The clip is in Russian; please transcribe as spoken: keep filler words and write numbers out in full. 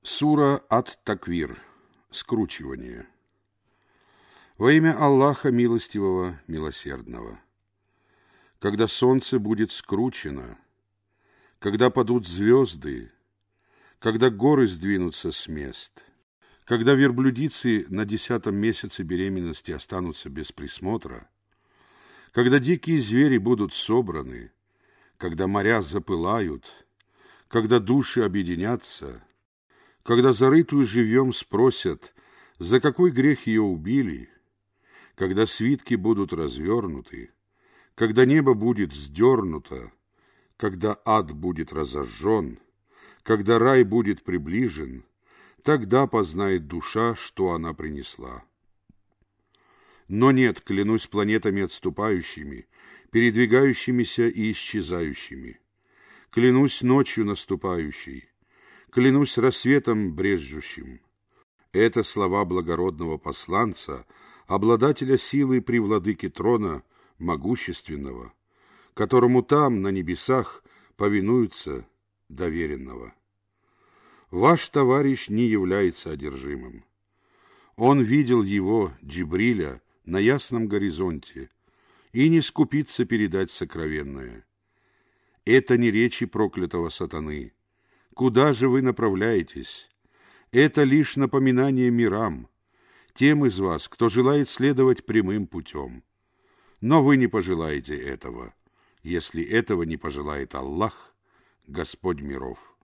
Сура Ат-Таквир. Скручивание. Во имя Аллаха Милостивого, Милосердного. Когда солнце будет скручено, когда падут звезды, когда горы сдвинутся с мест, когда верблюдицы на десятом месяце беременности останутся без присмотра, когда дикие звери будут собраны, когда моря запылают, когда души объединятся, когда зарытую живьем спросят, за какой грех ее убили, когда свитки будут развернуты, когда небо будет сдернуто, когда ад будет разожжен, когда рай будет приближен, тогда познает душа, что она принесла. Но нет, клянусь планетами отступающими, передвигающимися и исчезающими. Клянусь ночью наступающей, клянусь рассветом брезжущим. Это слова благородного посланца, обладателя силы при владыке трона, могущественного, которому там, на небесах, повинуются доверенного. Ваш товарищ не является одержимым. Он видел его, Джибриля, на ясном горизонте и не скупится передать сокровенное. Это не речи проклятого сатаны. Куда же вы направляетесь? Это лишь напоминание мирам, тем из вас, кто желает следовать прямым путем. Но вы не пожелаете этого, если этого не пожелает Аллах, Господь миров.